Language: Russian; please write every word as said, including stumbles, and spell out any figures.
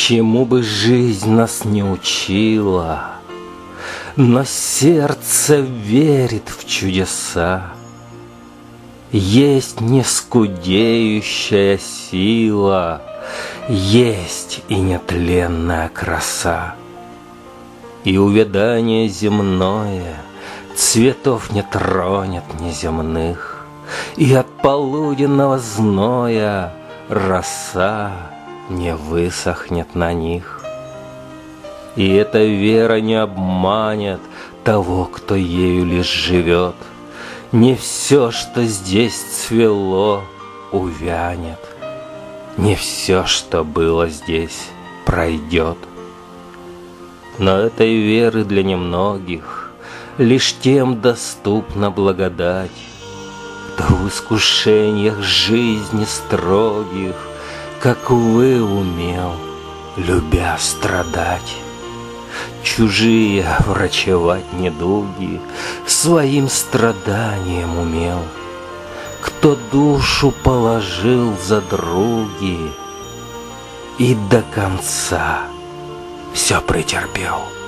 Чему бы жизнь нас не учила, но сердце верит в чудеса. Есть нескудеющая сила, есть и нетленная краса. И увядание земное цветов не тронет неземных, и от полуденного зноя роса не высохнет на них. И эта вера не обманет того, кто ею лишь живет. Не все, что здесь цвело, увянет, не все, что было здесь, пройдет. Но этой веры для немногих лишь тем доступна благодать, кто в искушениях жизни строгих, как вы, умел, любя страдать. Чужие врачевать недуги своим страданием умел, кто душу положил за други и до конца все претерпел.